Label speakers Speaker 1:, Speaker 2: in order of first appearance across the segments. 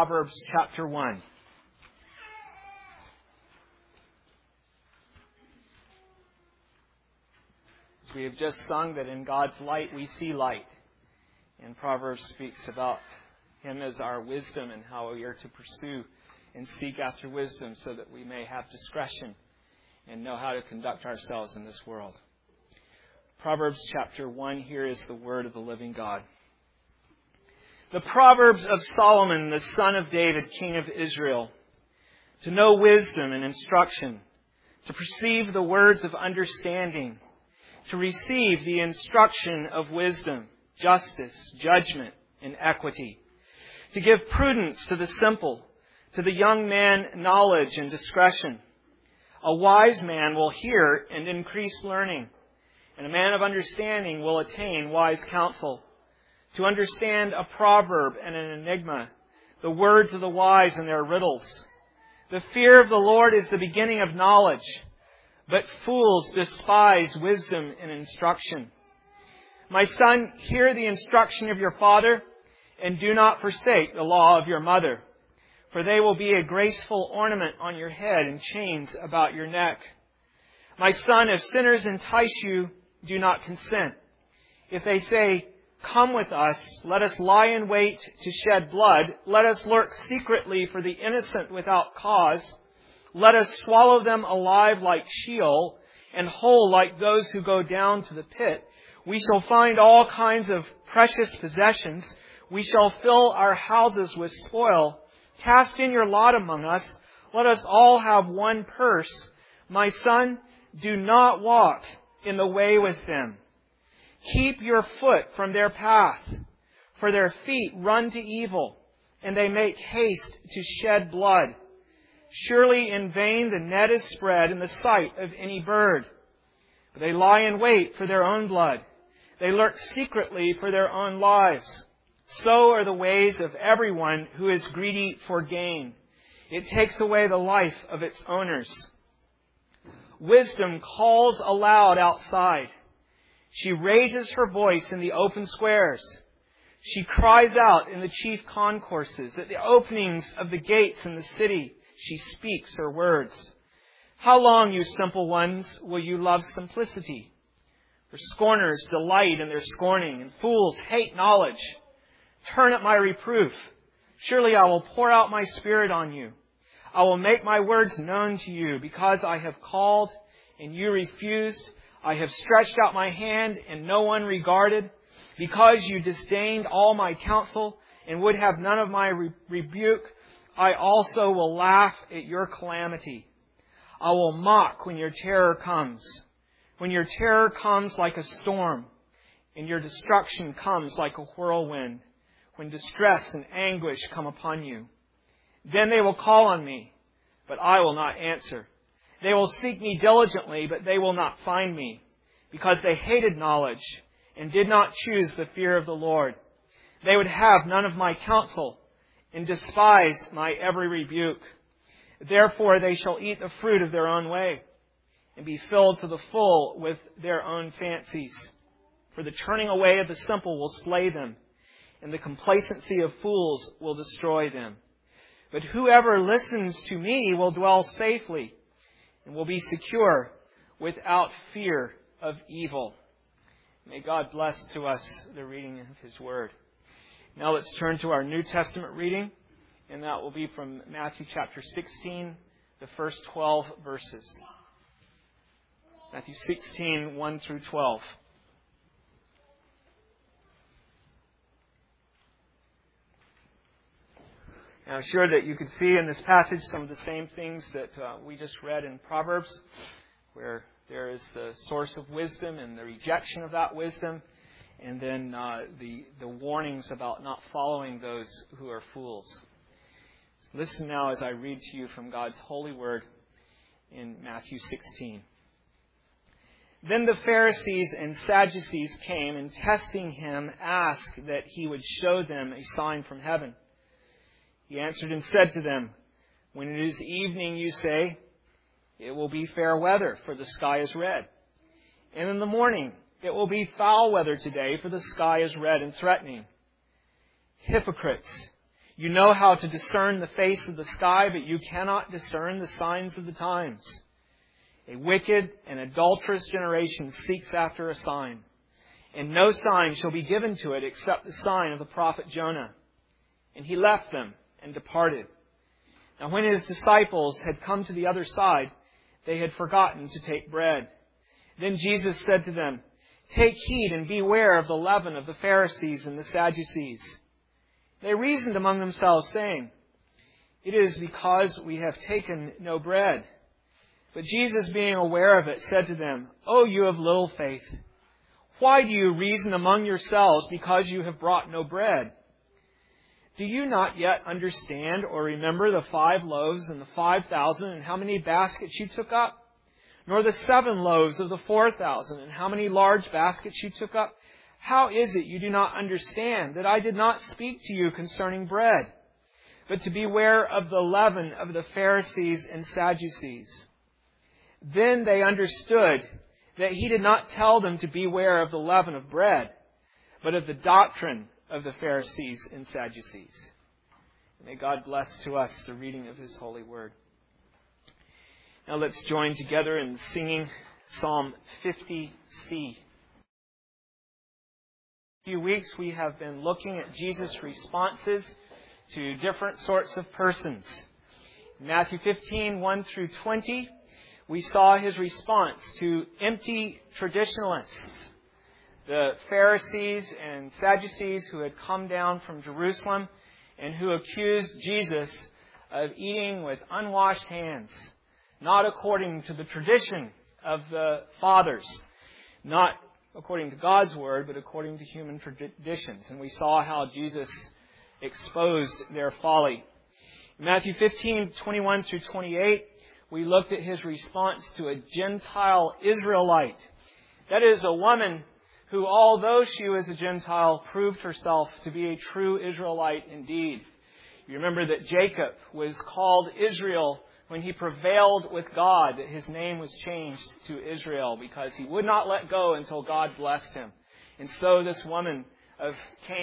Speaker 1: Proverbs chapter 1. As we have just sung that in God's light we see light. And Proverbs speaks about Him as our wisdom and how we are to pursue and seek after wisdom so that we may have discretion and know how to conduct ourselves in this world. Proverbs chapter 1, here is the word of the living God. The Proverbs of Solomon, the son of David, king of Israel, to know wisdom and instruction, to perceive the words of understanding, to receive the instruction of wisdom, justice, judgment, and equity, to give prudence to the simple, to the young man knowledge and discretion. A wise man will hear and increase learning, and a man of understanding will attain wise counsel. To understand a proverb and an enigma, the words of the wise and their riddles. The fear of the Lord is the beginning of knowledge, but fools despise wisdom and instruction. My son, hear the instruction of your father, and do not forsake the law of your mother, for they will be a graceful ornament on your head and chains about your neck. My son, if sinners entice you, do not consent. If they say, "Come with us, let us lie in wait to shed blood. Let us lurk secretly for the innocent without cause. Let us swallow them alive like Sheol and whole like those who go down to the pit. We shall find all kinds of precious possessions. We shall fill our houses with spoil. Cast in your lot among us. Let us all have one purse. My son, do not walk in the way with them. Keep your foot from their path, for their feet run to evil, and they make haste to shed blood. Surely in vain the net is spread in the sight of any bird. But they lie in wait for their own blood. They lurk secretly for their own lives. So are the ways of everyone who is greedy for gain. It takes away the life of its owners. Wisdom calls aloud outside. She raises her voice in the open squares. She cries out in the chief concourses. At the openings of the gates in the city, she speaks her words. How long, you simple ones, will you love simplicity? For scorners delight in their scorning, and fools hate knowledge. Turn at my reproof. Surely I will pour out my spirit on you. I will make my words known to you, because I have called and you refused. I have stretched out my hand and no one regarded. Because you disdained all my counsel and would have none of my rebuke, I also will laugh at your calamity. I will mock when your terror comes. When your terror comes like a storm and your destruction comes like a whirlwind. When distress and anguish come upon you. Then they will call on me, but I will not answer. They will seek me diligently, but they will not find me, because they hated knowledge and did not choose the fear of the Lord. They would have none of my counsel and despised my every rebuke. Therefore they shall eat the fruit of their own way and be filled to the full with their own fancies. For the turning away of the simple will slay them, and the complacency of fools will destroy them. But whoever listens to me will dwell safely and will be secure without fear of evil. May God bless to us the reading of His Word. Now let's turn to our New Testament reading, and that will be from Matthew chapter 16, the first 12 verses. Matthew 16, 1 through 12. Now, I'm sure that you can see in this passage some of the same things that we just read in Proverbs, where there is the source of wisdom and the rejection of that wisdom, and then the warnings about not following those who are fools. Listen now as I read to you from God's holy word in Matthew 16. Then the Pharisees and Sadducees came, and testing him, asked that he would show them a sign from heaven. He answered and said to them, when it is evening, you say, it will be fair weather, for the sky is red. And in the morning, it will be foul weather today, for the sky is red and threatening. Hypocrites, You know how to discern the face of the sky, but you cannot discern the signs of the times. A wicked and adulterous generation seeks after a sign, and no sign shall be given to it except the sign of the prophet Jonah. And he left them and departed. Now when his disciples had come to the other side, they had forgotten to take bread. Then Jesus said to them, Take heed and beware of the leaven of the Pharisees and the Sadducees. They reasoned among themselves, saying, It is because we have taken no bread. But Jesus, being aware of it, said to them, O you of little faith, why do you reason among yourselves because you have brought no bread? Do you not yet understand or remember the 5 loaves and the 5,000 and how many baskets you took up? Nor the 7 loaves of the 4,000 and how many large baskets you took up? How is it you do not understand that I did not speak to you concerning bread, but to beware of the leaven of the Pharisees and Sadducees? Then they understood that he did not tell them to beware of the leaven of bread, but of the doctrine of the Pharisees and Sadducees. May God bless to us the reading of His holy word. Now let's join together in singing Psalm 50C. A few weeks we have been looking at Jesus' responses to different sorts of persons. In Matthew 15, 1 through 20, we saw His response to empty traditionalists, the Pharisees and Sadducees who had come down from Jerusalem and who accused Jesus of eating with unwashed hands, not according to the tradition of the fathers, not according to God's word, but according to human traditions. And we saw how Jesus exposed their folly. In Matthew 15, 21 through 28, we looked at His response to a Gentile Israelite. That is, a woman who, although she was a Gentile, proved herself to be a true Israelite indeed. You remember that Jacob was called Israel when he prevailed with God, that his name was changed to Israel because he would not let go until God blessed him. And so this woman of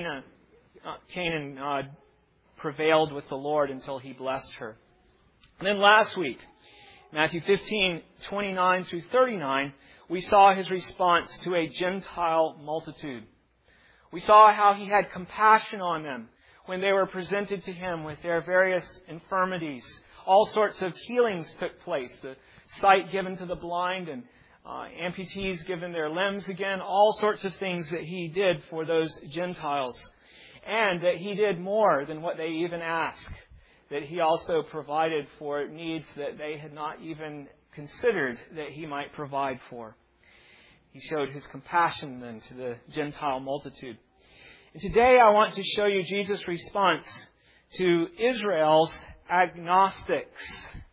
Speaker 1: Canaan prevailed with the Lord until He blessed her. And then last week, Matthew 15, 29 through 39, we saw His response to a Gentile multitude. We saw how He had compassion on them when they were presented to Him with their various infirmities. All sorts of healings took place. The sight given to the blind and amputees given their limbs again. All sorts of things that He did for those Gentiles. And that He did more than what they even asked. That He also provided for needs that they had not even considered that He might provide for. He showed His compassion then to the Gentile multitude. And today I want to show you Jesus' response to Israel's agnostics.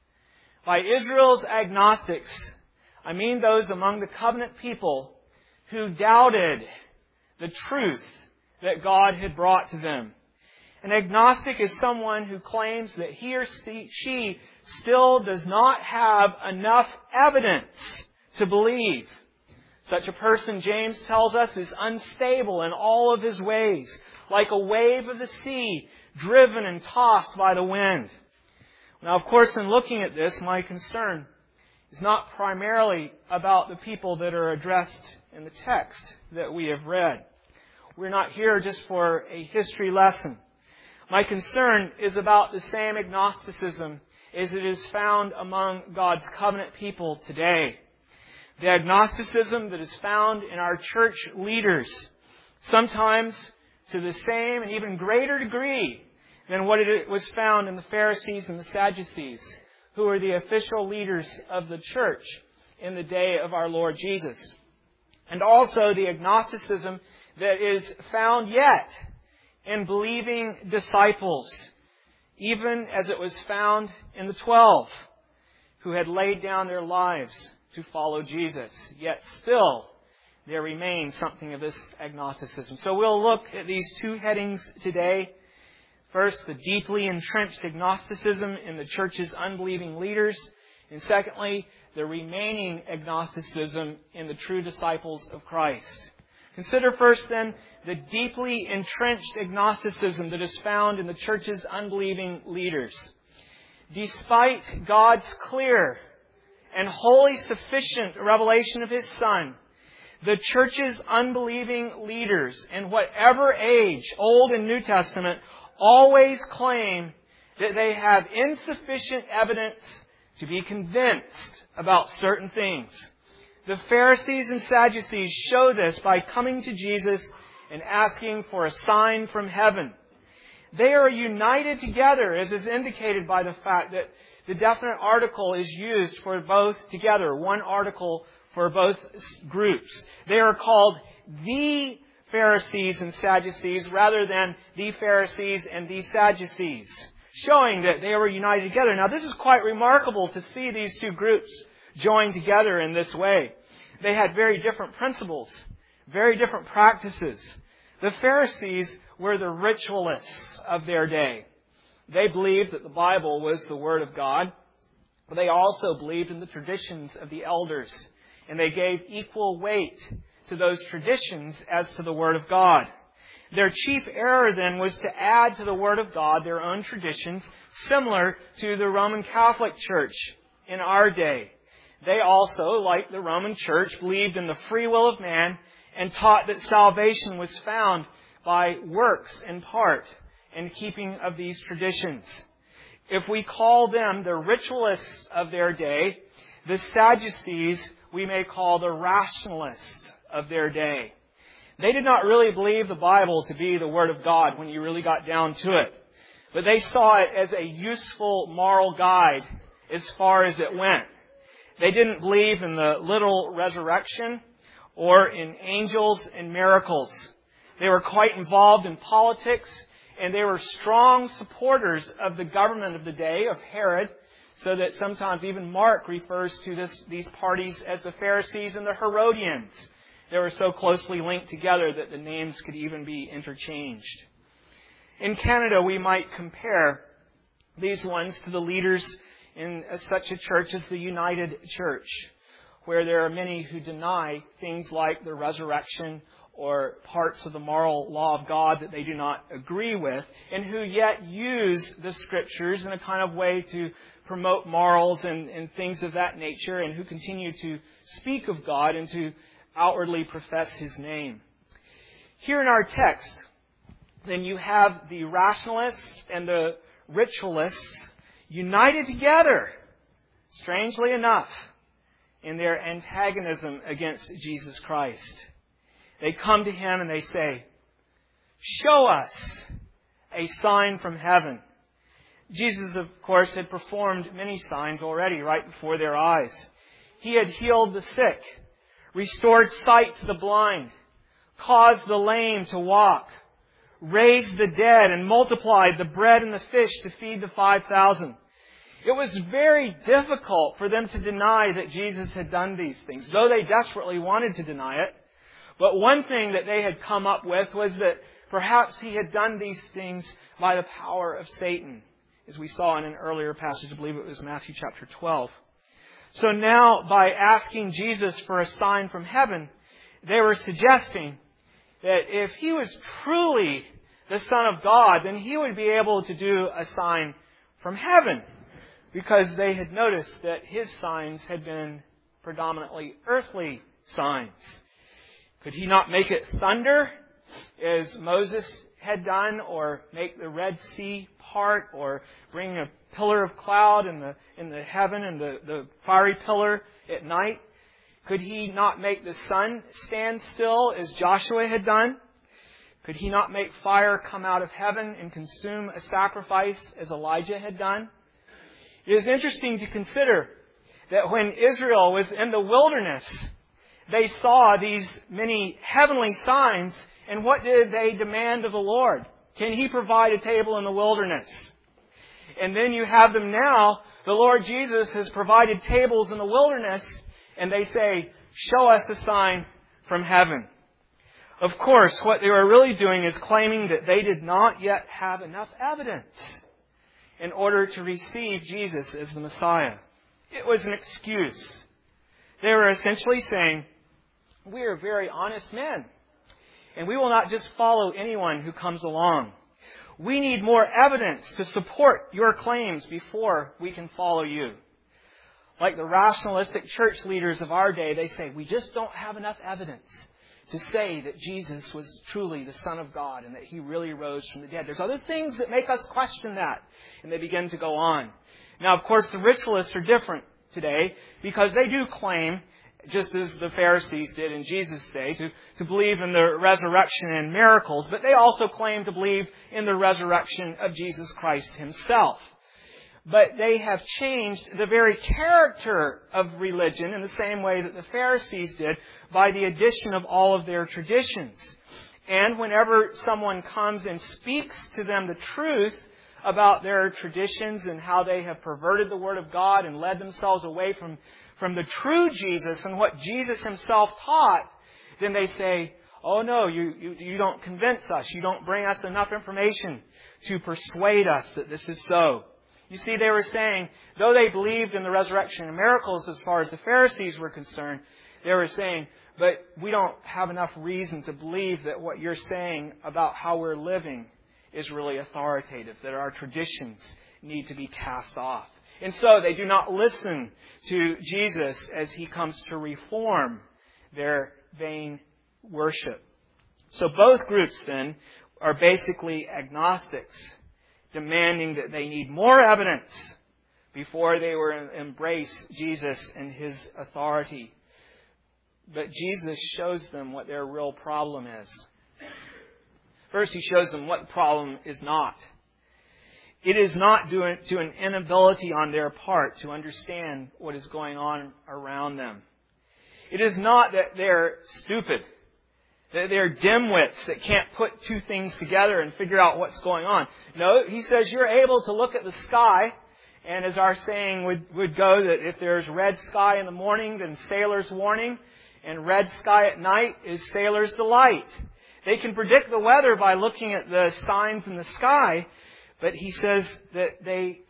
Speaker 1: By Israel's agnostics, I mean those among the covenant people who doubted the truth that God had brought to them. An agnostic is someone who claims that he or she still does not have enough evidence to believe. Such a person, James tells us, is unstable in all of his ways, like a wave of the sea, driven and tossed by the wind. Now, of course, in looking at this, my concern is not primarily about the people that are addressed in the text that we have read. We're not here just for a history lesson. My concern is about the same agnosticism as it is found among God's covenant people today. The agnosticism that is found in our church leaders, sometimes to the same and even greater degree than what it was found in the Pharisees and the Sadducees, who were the official leaders of the church in the day of our Lord Jesus. And also the agnosticism that is found yet in believing disciples, even as it was found in the 12, who had laid down their lives to follow Jesus. Yet still, there remains something of this agnosticism. So we'll look at these 2 headings today. First, the deeply entrenched agnosticism in the church's unbelieving leaders. And secondly, the remaining agnosticism in the true disciples of Christ. Consider first then the deeply entrenched agnosticism that is found in the church's unbelieving leaders. Despite God's clear and wholly sufficient revelation of His Son, the church's unbelieving leaders, in whatever age, Old and New Testament, always claim that they have insufficient evidence to be convinced about certain things. The Pharisees and Sadducees show this by coming to Jesus and asking for a sign from heaven. They are united together, as is indicated by the fact that the definite article is used for both together, one article for both groups. They are called the Pharisees and Sadducees rather than the Pharisees and the Sadducees, showing that they were united together. Now, this is quite remarkable to see these two groups joined together in this way. They had very different principles, very different practices. The Pharisees were the ritualists of their day. They believed that the Bible was the Word of God, but they also believed in the traditions of the elders, and they gave equal weight to those traditions as to the Word of God. Their chief error then was to add to the Word of God their own traditions, similar to the Roman Catholic Church in our day. They also, like the Roman Church, believed in the free will of man and taught that salvation was found by works in part and keeping of these traditions. If we call them the ritualists of their day, the Sadducees we may call the rationalists of their day. They did not really believe the Bible to be the Word of God when you really got down to it, but they saw it as a useful moral guide as far as it went. They didn't believe in the literal resurrection or in angels and miracles. They were quite involved in politics, and they were strong supporters of the government of the day, of Herod, so that sometimes even Mark refers to these parties as the Pharisees and the Herodians. They were so closely linked together that the names could even be interchanged. In Canada, we might compare these ones to the leaders in such a church as the United Church, where there are many who deny things like the resurrection or parts of the moral law of God that they do not agree with, and who yet use the Scriptures in a kind of way to promote morals and things of that nature, and who continue to speak of God and to outwardly profess His name. Here in our text, then you have the rationalists and the ritualists united together, strangely enough, in their antagonism against Jesus Christ. They come to Him and they say, "Show us a sign from heaven." Jesus, of course, had performed many signs already right before their eyes. He had healed the sick, restored sight to the blind, caused the lame to walk, raised the dead, and multiplied the bread and the fish to feed the 5,000. It was very difficult for them to deny that Jesus had done these things, though they desperately wanted to deny it. But one thing that they had come up with was that perhaps He had done these things by the power of Satan, as we saw in an earlier passage. I believe it was Matthew chapter 12. So now, by asking Jesus for a sign from heaven, they were suggesting that if He was truly the Son of God, then He would be able to do a sign from heaven, because they had noticed that His signs had been predominantly earthly signs. Could He not make it thunder, as Moses had done, or make the Red Sea part, or bring a pillar of cloud in the heaven and the fiery pillar at night? Could He not make the sun stand still, as Joshua had done? Could He not make fire come out of heaven and consume a sacrifice, as Elijah had done? It is interesting to consider that when Israel was in the wilderness, they saw these many heavenly signs, and what did they demand of the Lord? Can He provide a table in the wilderness? And then you have them now. The Lord Jesus has provided tables in the wilderness, and they say, "Show us a sign from heaven." Of course, what they were really doing is claiming that they did not yet have enough evidence in order to receive Jesus as the Messiah. It was an excuse. They were essentially saying, "We are very honest men. And we will not just follow anyone who comes along. We need more evidence to support your claims before we can follow you. Like the rationalistic church leaders of our day, they say, we just don't have enough evidence to say that Jesus was truly the Son of God and that He really rose from the dead. There's other things that make us question that. And they begin to go on. Now, of course, the ritualists are different today because they do claim, just as the Pharisees did in Jesus' day, to believe in the resurrection and miracles, but they also claim to believe in the resurrection of Jesus Christ Himself. But they have changed the very character of religion in the same way that the Pharisees did by the addition of all of their traditions. And whenever someone comes and speaks to them the truth about their traditions and how they have perverted the Word of God and led themselves away from the true Jesus and what Jesus Himself taught, then they say, oh no, you don't convince us. You don't bring us enough information to persuade us that this is so. You see, they were saying, though they believed in the resurrection and miracles as far as the Pharisees were concerned, they were saying, but we don't have enough reason to believe that what you're saying about how we're living is really authoritative, that our traditions need to be cast off. And so they do not listen to Jesus as He comes to reform their vain worship. So both groups then are basically agnostics, demanding that they need more evidence before they will embrace Jesus and His authority. But Jesus shows them what their real problem is. First, He shows them what the problem is not. It is not due to an inability on their part to understand what is going on around them. It is not that they're stupid, that they're dimwits that can't put two things together and figure out what's going on. No, He says you're able to look at the sky, and as our saying would go, that if there's red sky in the morning, then sailor's warning, and red sky at night is sailor's delight. They can predict the weather by looking at the signs in the sky, but He says that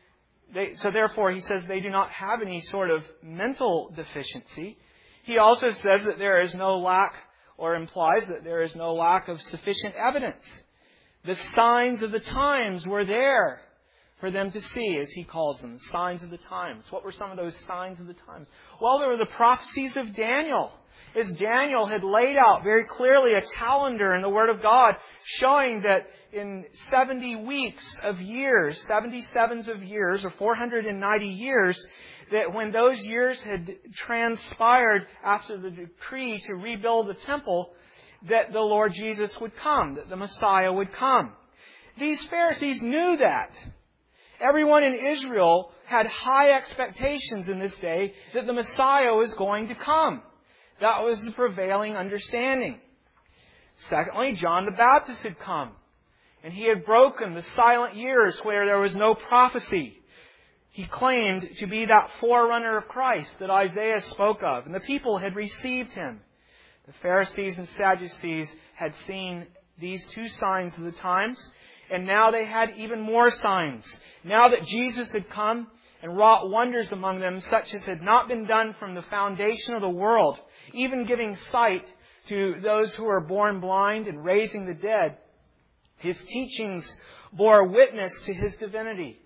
Speaker 1: therefore He says they do not have any sort of mental deficiency. He also says that there is no lack, or implies that there is no lack of sufficient evidence. The signs of the times were there for them to see, as He calls them, the signs of the times. What were some of those signs of the times? Well, there were the prophecies of Daniel. As Daniel had laid out very clearly a calendar in the Word of God showing that in 70 weeks of years, 77s of years, or 490 years, that when those years had transpired after the decree to rebuild the temple, that the Lord Jesus would come, that the Messiah would come. These Pharisees knew that. Everyone in Israel had high expectations in this day that the Messiah was going to come. That was the prevailing understanding. Secondly, John the Baptist had come, and he had broken the silent years where there was no prophecy. He claimed to be that forerunner of Christ that Isaiah spoke of, and the people had received Him. The Pharisees and Sadducees had seen these two signs of the times, and now they had even more signs. Now that Jesus had come and wrought wonders among them, such as had not been done from the foundation of the world, even giving sight to those who were born blind and raising the dead, His teachings bore witness to His divinity,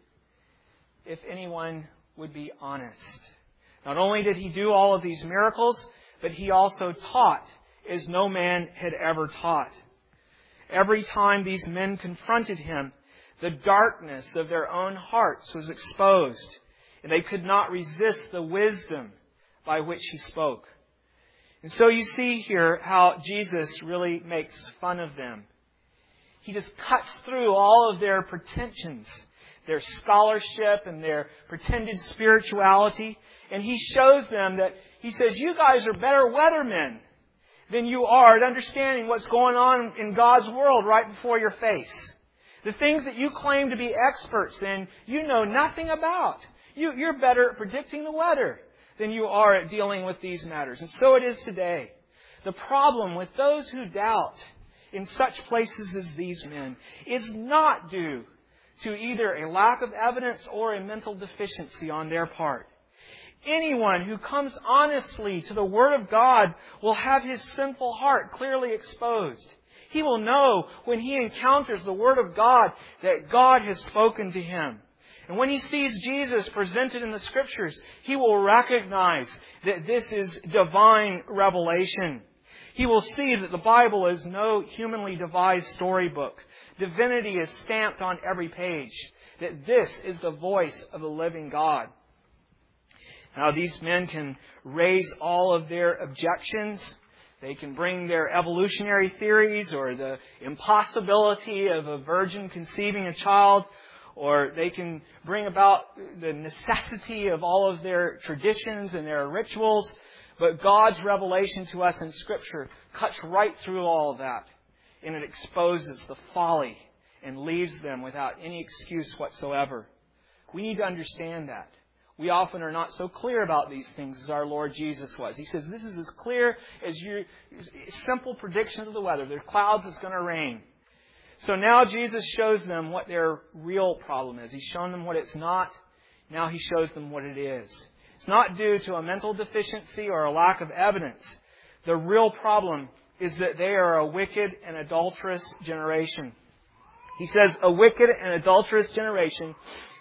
Speaker 1: if anyone would be honest. Not only did He do all of these miracles, but He also taught as no man had ever taught. Every time these men confronted Him, the darkness of their own hearts was exposed, and they could not resist the wisdom by which He spoke. And so you see here how Jesus really makes fun of them. He just cuts through all of their pretensions, their scholarship and their pretended spirituality, and He shows them that He says, you guys are better weathermen than you are at understanding what's going on in God's world right before your face. The things that you claim to be experts in, you know nothing about. You're better at predicting the weather than you are at dealing with these matters. And so it is today. The problem with those who doubt in such places as these men is not due to either a lack of evidence or a mental deficiency on their part. Anyone who comes honestly to the Word of God will have his sinful heart clearly exposed. He will know when he encounters the Word of God that God has spoken to him. And when he sees Jesus presented in the Scriptures, he will recognize that this is divine revelation. He will see that the Bible is no humanly devised storybook. Divinity is stamped on every page. That this is the voice of the living God. Now, these men can raise all of their objections. They can bring their evolutionary theories or the impossibility of a virgin conceiving a child, or they can bring about the necessity of all of their traditions and their rituals. But God's revelation to us in Scripture cuts right through all of that, and it exposes the folly and leaves them without any excuse whatsoever. We need to understand that. We often are not so clear about these things as our Lord Jesus was. He says, this is as clear as simple predictions of the weather. There are clouds, it's going to rain. So now Jesus shows them what their real problem is. He's shown them what it's not. Now He shows them what it is. It's not due to a mental deficiency or a lack of evidence. The real problem is that they are a wicked and adulterous generation. He says a wicked and adulterous generation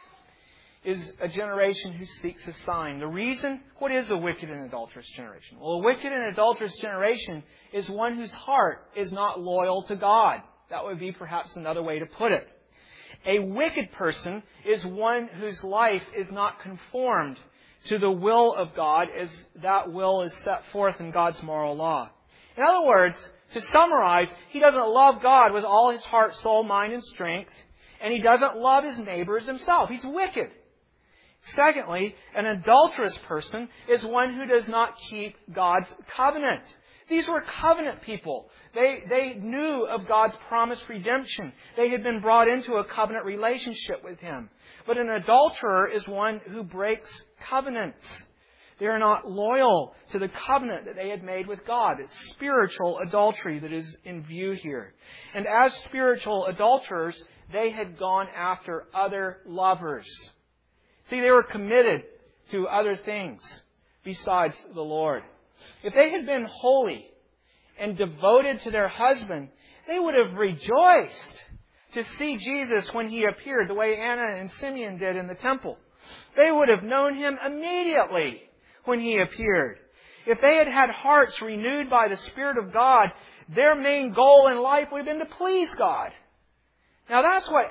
Speaker 1: is a generation who seeks a sign. The reason, what is a wicked and adulterous generation? Well, a wicked and adulterous generation is one whose heart is not loyal to God. That would be perhaps another way to put it. A wicked person is one whose life is not conformed to the will of God as that will is set forth in God's moral law. In other words, to summarize, he doesn't love God with all his heart, soul, mind, and strength, and he doesn't love his neighbor as himself. He's wicked. Secondly, an adulterous person is one who does not keep God's covenant. These were covenant people. They knew of God's promised redemption. They had been brought into a covenant relationship with Him. But an adulterer is one who breaks covenants. They are not loyal to the covenant that they had made with God. It's spiritual adultery that is in view here. And as spiritual adulterers, they had gone after other lovers. See, they were committed to other things besides the Lord. If they had been holy and devoted to their husband, they would have rejoiced to see Jesus when He appeared, the way Anna and Simeon did in the temple. They would have known Him immediately when He appeared. If they had had hearts renewed by the Spirit of God, their main goal in life would have been to please God. Now that's what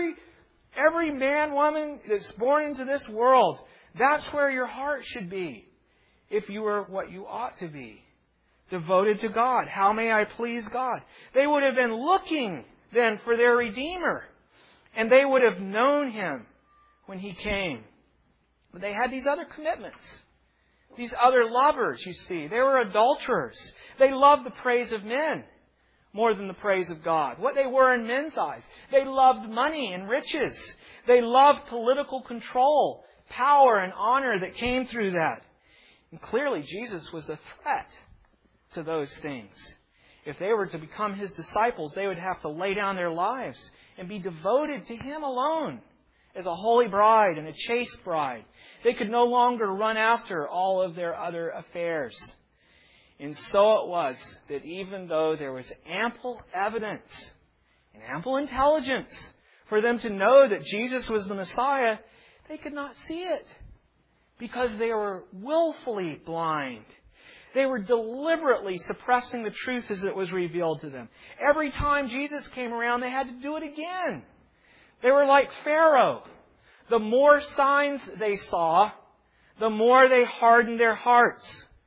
Speaker 1: every man, woman that's born into this world, that's where your heart should be. If you were what you ought to be, devoted to God. How may I please God? They would have been looking then for their Redeemer. And they would have known Him when He came. But they had these other commitments. These other lovers, you see. They were adulterers. They loved the praise of men more than the praise of God. What they were in men's eyes. They loved money and riches. They loved political control, power and honor that came through that. And clearly Jesus was a threat to those things. If they were to become His disciples, they would have to lay down their lives and be devoted to Him alone as a holy bride and a chaste bride. They could no longer run after all of their other affairs. And so it was that even though there was ample evidence and ample intelligence for them to know that Jesus was the Messiah, they could not see it because they were willfully blind. They were deliberately suppressing the truth as it was revealed to them. Every time Jesus came around, they had to do it again. They were like Pharaoh. The more signs they saw, the more they hardened their hearts,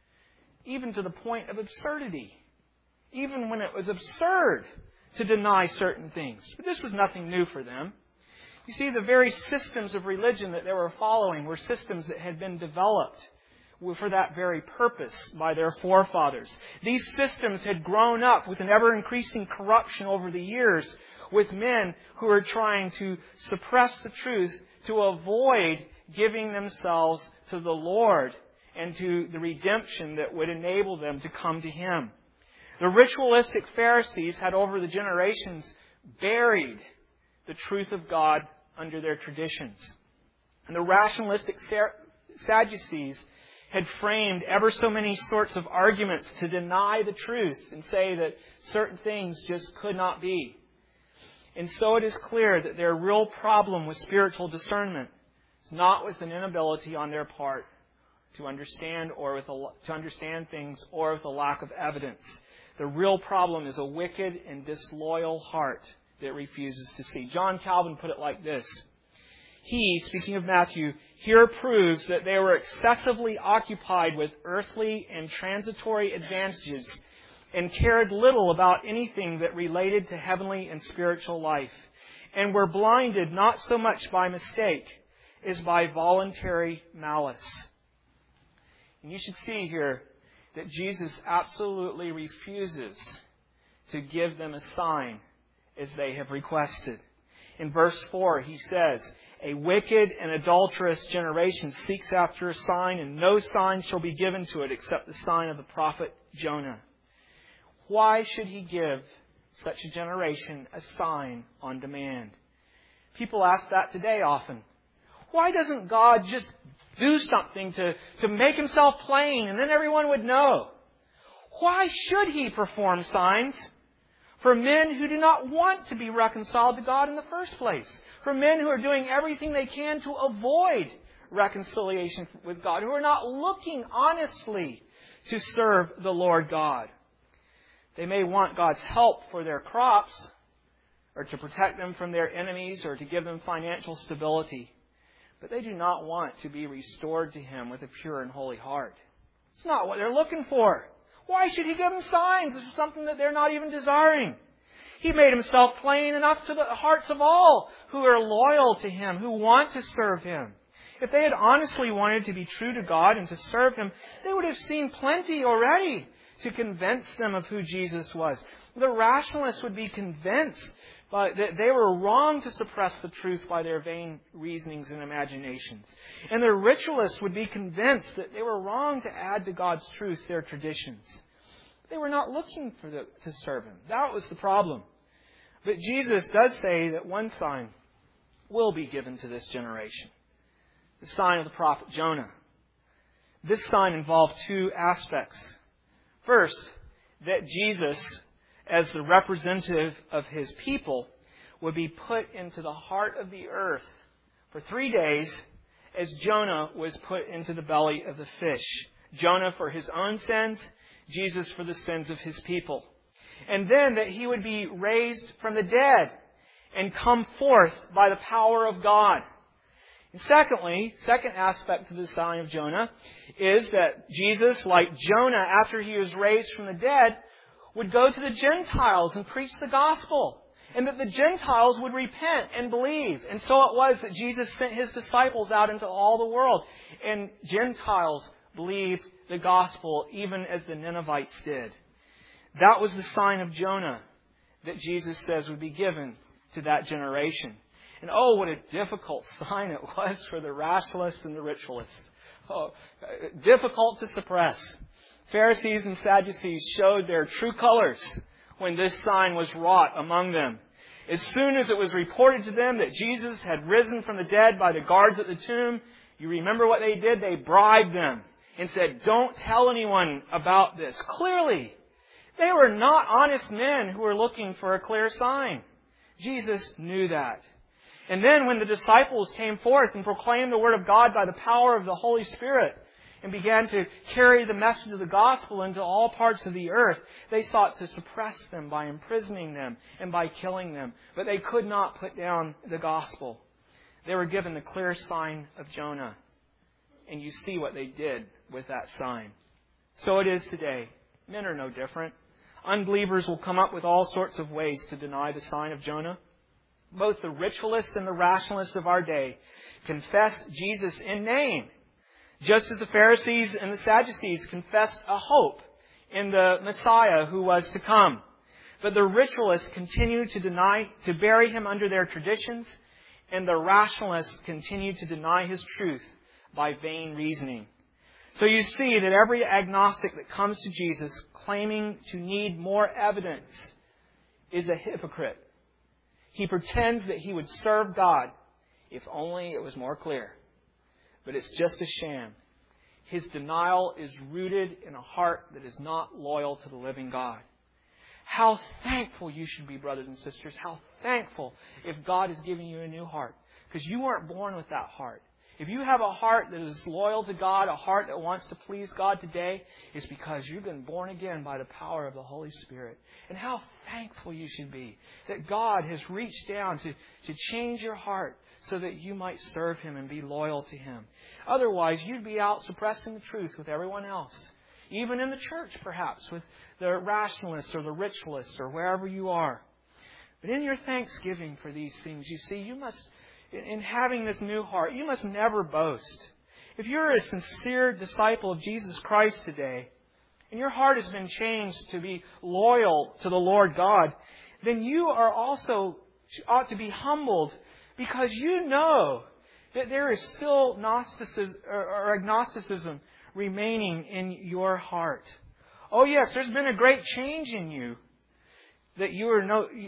Speaker 1: even to the point of absurdity. Even when it was absurd to deny certain things. But this was nothing new for them. You see, the very systems of religion that they were following were systems that had been developed for that very purpose by their forefathers. These systems had grown up with an ever-increasing corruption over the years with men who were trying to suppress the truth to avoid giving themselves to the Lord and to the redemption that would enable them to come to Him. The ritualistic Pharisees had over the generations buried the truth of God under their traditions. And the rationalistic Sadducees had framed ever so many sorts of arguments to deny the truth and say that certain things just could not be. And so it is clear that their real problem with spiritual discernment is not with an inability on their part to understand things or with a lack of evidence. The real problem is a wicked and disloyal heart that refuses to see. John Calvin put it like this. He, speaking of Matthew, here proves that they were excessively occupied with earthly and transitory advantages and cared little about anything that related to heavenly and spiritual life, and were blinded not so much by mistake as by voluntary malice. And you should see here that Jesus absolutely refuses to give them a sign as they have requested. In verse 4, he says, "A wicked and adulterous generation seeks after a sign, and no sign shall be given to it except the sign of the prophet Jonah." Why should he give such a generation a sign on demand? People ask that today often. Why doesn't God just do something to make himself plain and then everyone would know? Why should he perform signs for men who do not want to be reconciled to God in the first place? For men who are doing everything they can to avoid reconciliation with God, who are not looking honestly to serve the Lord God. They may want God's help for their crops, or to protect them from their enemies, or to give them financial stability. But they do not want to be restored to Him with a pure and holy heart. It's not what they're looking for. Why should He give them signs? This is something that they're not even desiring. He made Himself plain enough to the hearts of all who are loyal to Him, who want to serve Him. If they had honestly wanted to be true to God and to serve Him, they would have seen plenty already to convince them of who Jesus was. The rationalists would be convinced that they were wrong to suppress the truth by their vain reasonings and imaginations. And the ritualists would be convinced that they were wrong to add to God's truth their traditions. They were not looking to serve Him. That was the problem. But Jesus does say that one sign will be given to this generation. The sign of the prophet Jonah. This sign involved two aspects. First, that Jesus, as the representative of His people, would be put into the heart of the earth for 3 days as Jonah was put into the belly of the fish. Jonah for his own sins, Jesus for the sins of His people. And then that He would be raised from the dead and come forth by the power of God. And secondly, second aspect to the sign of Jonah is that Jesus, like Jonah after He was raised from the dead, would go to the Gentiles and preach the gospel. And that the Gentiles would repent and believe. And so it was that Jesus sent His disciples out into all the world. And Gentiles believed the gospel even as the Ninevites did. That was the sign of Jonah that Jesus says would be given to that generation. And oh, what a difficult sign it was for the rationalists and the ritualists. Oh, difficult to suppress. Pharisees and Sadducees showed their true colors when this sign was wrought among them. As soon as it was reported to them that Jesus had risen from the dead by the guards at the tomb, you remember what they did? They bribed them and said, "Don't tell anyone about this." Clearly, they were not honest men who were looking for a clear sign. Jesus knew that. And then when the disciples came forth and proclaimed the Word of God by the power of the Holy Spirit and began to carry the message of the gospel into all parts of the earth, they sought to suppress them by imprisoning them and by killing them. But they could not put down the gospel. They were given the clear sign of Jonah. And you see what they did with that sign. So it is today. Men are no different. Unbelievers will come up with all sorts of ways to deny the sign of Jonah. Both the ritualists and the rationalists of our day confess Jesus in name, just as the Pharisees and the Sadducees confessed a hope in the Messiah who was to come. But the ritualists continue to bury Him under their traditions, and the rationalists continue to deny His truth by vain reasoning. So you see that every agnostic that comes to Jesus claiming to need more evidence is a hypocrite. He pretends that he would serve God if only it was more clear. But it's just a sham. his denial is rooted in a heart that is not loyal to the living God. How thankful you should be, brothers and sisters. How thankful if God is giving you a new heart. Because you weren't born with that heart. If you have a heart that is loyal to God, a heart that wants to please God today, it's because you've been born again by the power of the Holy Spirit. And how thankful you should be that God has reached down to change your heart so that you might serve Him and be loyal to Him. Otherwise, you'd be out suppressing the truth with everyone else. Even in the church, perhaps, with the rationalists or the ritualists or wherever you are. But in your thanksgiving for these things, you see, you must, in having this new heart, you must never boast. If you're a sincere disciple of Jesus Christ today, and your heart has been changed to be loyal to the Lord God, then you are also ought to be humbled because you know that there is still Gnosticism or agnosticism remaining in your heart. Oh yes, there's been a great change in you. That you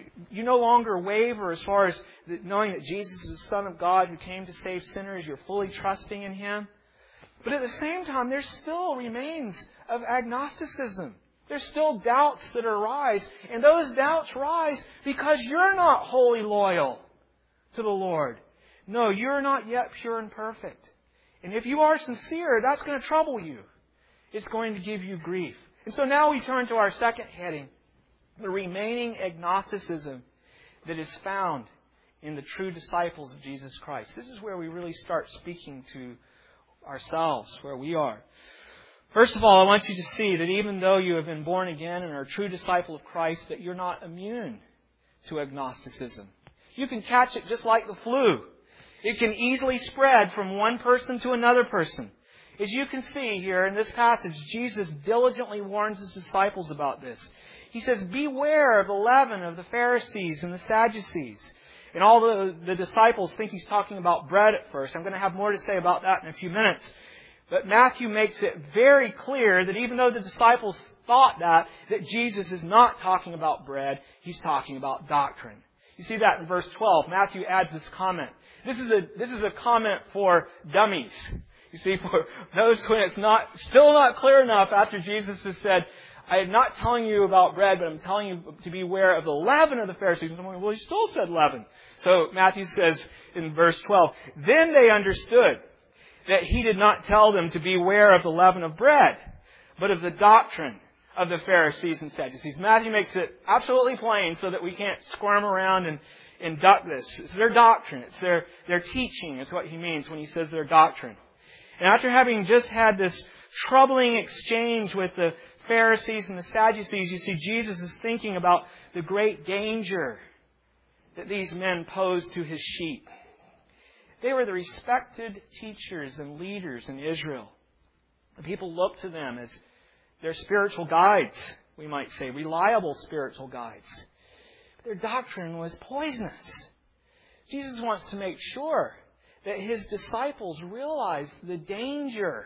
Speaker 1: no longer waver as far as knowing that Jesus is the Son of God who came to save sinners. You're fully trusting in Him. But at the same time, there still remains of agnosticism. There's still doubts that arise. And those doubts rise because you're not wholly loyal to the Lord. No, you're not yet pure and perfect. And if you are sincere, that's going to trouble you. It's going to give you grief. And so now we turn to our second heading. The remaining agnosticism that is found in the true disciples of Jesus Christ. This is where we really start speaking to ourselves, where we are. First of all, I want you to see that even though you have been born again and are a true disciple of Christ, that you're not immune to agnosticism. You can catch it just like the flu. It can easily spread from one person to another person. As you can see here in this passage, Jesus diligently warns His disciples about this. He says, beware of the leaven of the Pharisees and the Sadducees. And all the disciples think He's talking about bread at first. I'm going to have more to say about that in a few minutes. But Matthew makes it very clear that even though the disciples thought that Jesus is not talking about bread, He's talking about doctrine. You see that in verse 12. Matthew adds this comment. This is a comment for dummies. You see, for those when it's still not clear enough after Jesus has said, I am not telling you about bread, but I'm telling you to beware of the leaven of the Pharisees. And someone, well, He still said leaven. So Matthew says in verse 12, then they understood that He did not tell them to beware of the leaven of bread, but of the doctrine of the Pharisees and Sadducees. Matthew makes it absolutely plain so that we can't squirm around and duck this. It's their doctrine. It's their teaching is what he means when he says their doctrine. And after having just had this troubling exchange with the Pharisees and the Sadducees, you see Jesus is thinking about the great danger that these men posed to His sheep. They were the respected teachers and leaders in Israel. The people looked to them as their spiritual guides, we might say, reliable spiritual guides. Their doctrine was poisonous. Jesus wants to make sure that His disciples realize the danger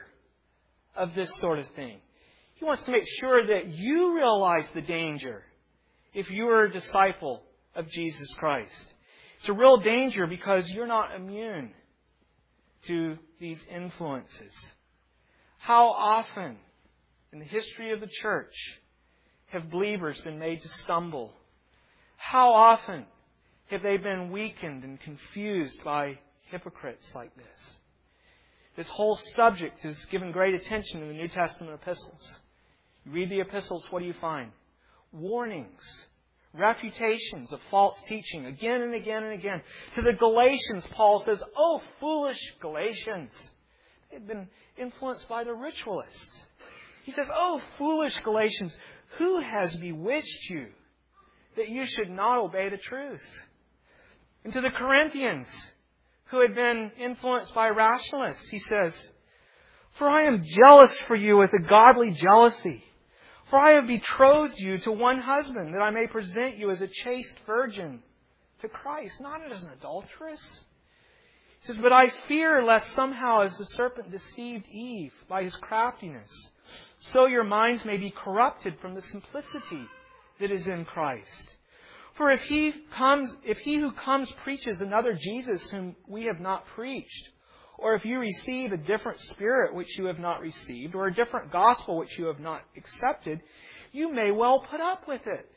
Speaker 1: of this sort of thing. He wants to make sure that you realize the danger if you are a disciple of Jesus Christ. It's a real danger because you're not immune to these influences. How often in the history of the church have believers been made to stumble? How often have they been weakened and confused by hypocrites like this? This whole subject is given great attention in the New Testament epistles. You read the epistles, what do you find? Warnings, refutations of false teaching again and again and again. To the Galatians, Paul says, "Oh, foolish Galatians." They've been influenced by the ritualists. He says, "Oh, foolish Galatians, who has bewitched you that you should not obey the truth?" And to the Corinthians, who had been influenced by rationalists, he says, "For I am jealous for you with a godly jealousy. For I have betrothed you to one husband, that I may present you as a chaste virgin to Christ, not as an adulteress." He says, "But I fear lest somehow as the serpent deceived Eve by his craftiness, so your minds may be corrupted from the simplicity that is in Christ. For if he who comes preaches another Jesus whom we have not preached, or if you receive a different spirit which you have not received, or a different gospel which you have not accepted, you may well put up with it.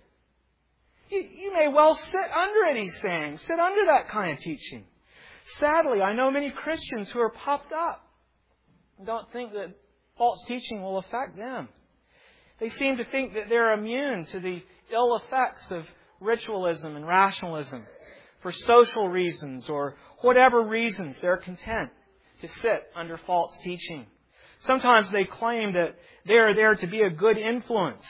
Speaker 1: You may well sit under it, he's saying. Sit under that kind of teaching. Sadly, I know many Christians who are puffed up and don't think that false teaching will affect them. They seem to think that they're immune to the ill effects of ritualism and rationalism. For social reasons or whatever reasons, they're content to sit under false teaching. Sometimes they claim that they are there to be a good influence.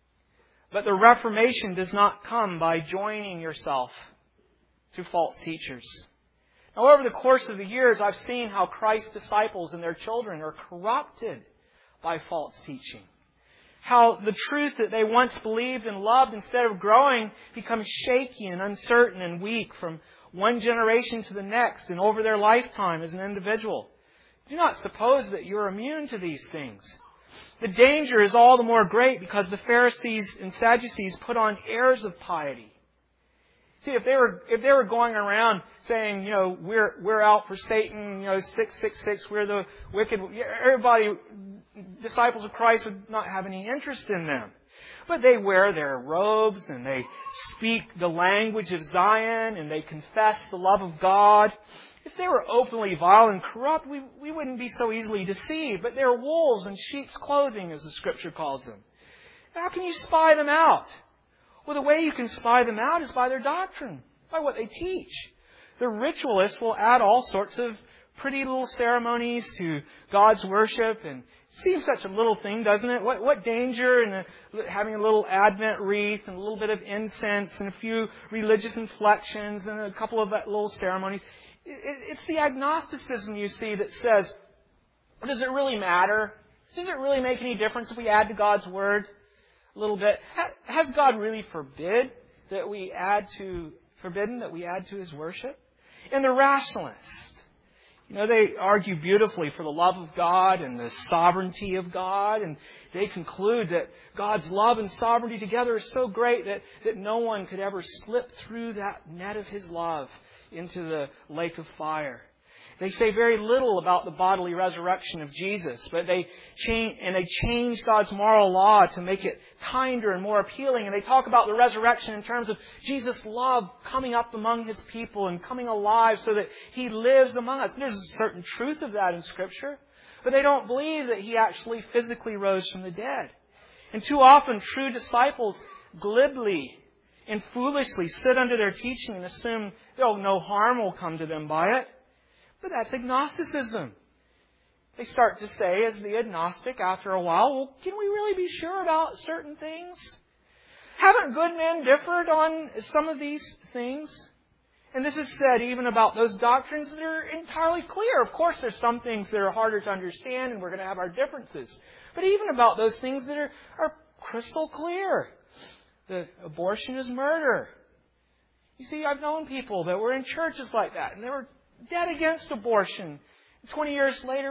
Speaker 1: But the Reformation does not come by joining yourself to false teachers. Now, over the course of the years, I've seen how Christ's disciples and their children are corrupted by false teaching. How the truth that they once believed and loved, instead of growing, becomes shaky and uncertain and weak from one generation to the next and over their lifetime as an individual. Do not suppose that you're immune to these things. The danger is all the more great because the Pharisees and Sadducees put on airs of piety. See, if they were going around saying, we're out for Satan, 666, we're the wicked, everybody, disciples of Christ would not have any interest in them. But they wear their robes and they speak the language of Zion and they confess the love of God. If they were openly vile and corrupt, we wouldn't be so easily deceived. But they're wolves in sheep's clothing, as the Scripture calls them. How can you spy them out? Well, the way you can spy them out is by their doctrine, by what they teach. The ritualists will add all sorts of pretty little ceremonies to God's worship, and it seems such a little thing, doesn't it? What danger in having a little Advent wreath and a little bit of incense and a few religious inflections and a couple of little ceremonies. It's the agnosticism, you see, that says, does it really matter? Does it really make any difference if we add to God's Word a little bit? Has God really forbidden that we add to His worship? And the rationalists, they argue beautifully for the love of God and the sovereignty of God, and they conclude that God's love and sovereignty together is so great that no one could ever slip through that net of His love into the lake of fire. They say very little about the bodily resurrection of Jesus, but they change God's moral law to make it kinder and more appealing. And they talk about the resurrection in terms of Jesus' love coming up among His people and coming alive so that He lives among us. There's a certain truth of that in Scripture, but they don't believe that He actually physically rose from the dead. And too often, true disciples glibly and foolishly sit under their teaching and assume no harm will come to them by it. But that's agnosticism. They start to say, as the agnostic, after a while, well, can we really be sure about certain things? Haven't good men differed on some of these things? And this is said even about those doctrines that are entirely clear. Of course, there's some things that are harder to understand and we're going to have our differences. But even about those things that are crystal clear. The abortion is murder. You see, I've known people that were in churches like that, and they were dead against abortion. 20 years later,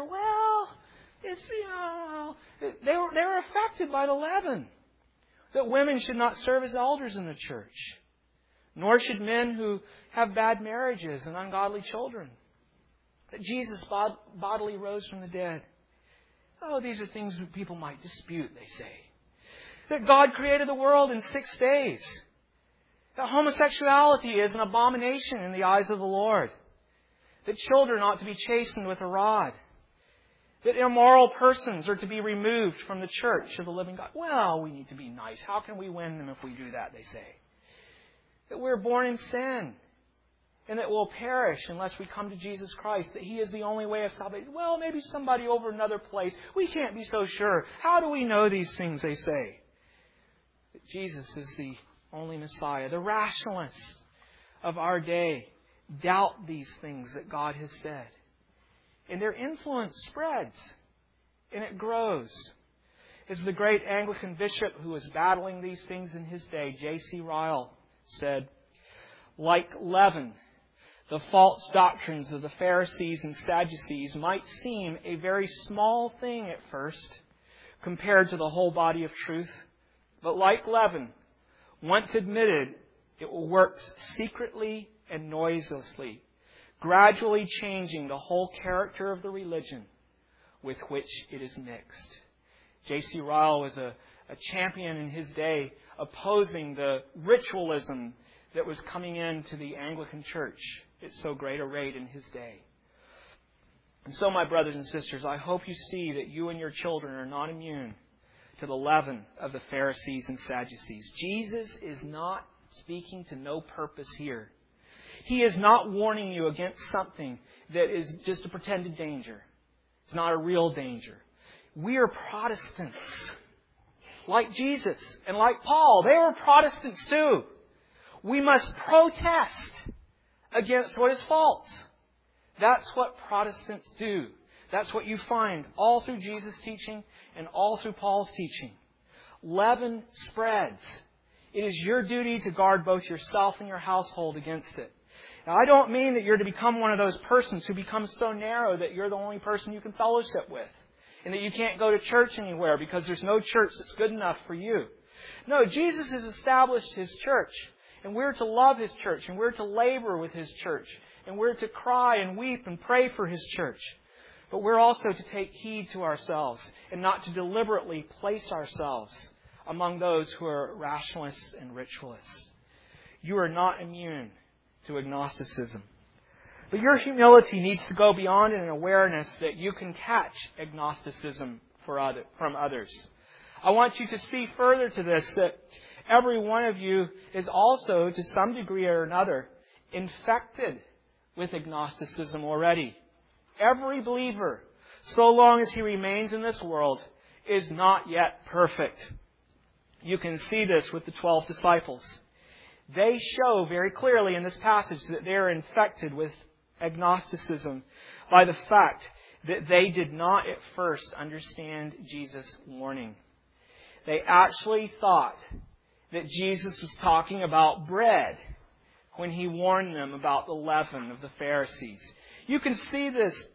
Speaker 1: they were affected by the leaven that women should not serve as elders in the church, nor should men who have bad marriages and ungodly children. That Jesus bodily rose from the dead. These are things that people might dispute, they say. That God created the world in 6 days. That homosexuality is an abomination in the eyes of the Lord. That children ought to be chastened with a rod. That immoral persons are to be removed from the church of the living God. Well, we need to be nice. How can we win them if we do that, they say. That we're born in sin. And that we'll perish unless we come to Jesus Christ. That He is the only way of salvation. Well, maybe somebody over another place. We can't be so sure. How do we know these things, they say. That Jesus is the only Messiah. The rationalists of our day doubt these things that God has said. And their influence spreads. And it grows. As the great Anglican bishop who was battling these things in his day, J.C. Ryle, said, like leaven, the false doctrines of the Pharisees and Sadducees might seem a very small thing at first compared to the whole body of truth. But like leaven, once admitted, it works secretly and noiselessly, gradually changing the whole character of the religion with which it is mixed. J.C. Ryle was a champion in his day, opposing the ritualism that was coming into the Anglican Church at so great a rate in his day. And so, my brothers and sisters, I hope you see that you and your children are not immune to the leaven of the Pharisees and Sadducees. Jesus is not speaking to no purpose here. He is not warning you against something that is just a pretended danger. It's not a real danger. We are Protestants. Like Jesus and like Paul, they were Protestants too. We must protest against what is false. That's what Protestants do. That's what you find all through Jesus' teaching and all through Paul's teaching. Leaven spreads. It is your duty to guard both yourself and your household against it. Now, I don't mean that you're to become one of those persons who becomes so narrow that you're the only person you can fellowship with and that you can't go to church anywhere because there's no church that's good enough for you. No, Jesus has established His church, and we're to love His church, and we're to labor with His church, and we're to cry and weep and pray for His church. But we're also to take heed to ourselves and not to deliberately place ourselves among those who are rationalists and ritualists. You are not immune to agnosticism. But your humility needs to go beyond an awareness that you can catch agnosticism from others. I want you to see further to this that every one of you is also, to some degree or another, infected with agnosticism already. Every believer, so long as he remains in this world, is not yet perfect. You can see this with the 12 disciples. They show very clearly in this passage that they are infected with agnosticism by the fact that they did not at first understand Jesus' warning. They actually thought that Jesus was talking about bread when He warned them about the leaven of the Pharisees. You can see